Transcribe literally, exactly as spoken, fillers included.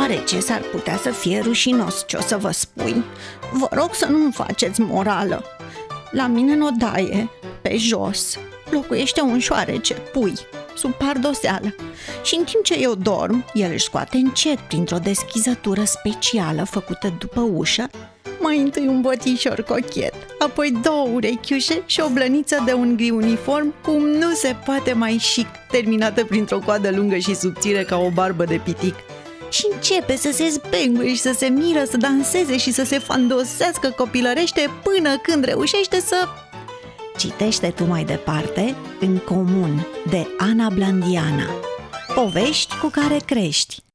deoarece s-ar putea să fie rușinos ce o să vă spun, vă rog să nu-mi faceți morală. La mine în odaie, pe jos, locuiește un șoarece, Pui, sub pardoseală. Și în timp ce eu dorm, el își scoate încet, printr-o deschizătură specială făcută după ușă, mai întâi un bătișor cochet, apoi două urechiușe și o blăniță de un gri uniform cum nu se poate mai chic, terminată printr-o coadă lungă și subțire ca o barbă de pitic. Și începe să se zbenguie și să se miră, să danseze și să se fandosească copilărește până când reușește să... Citește tu mai departe În comun, de Ana Blandiana. Povești cu care crești.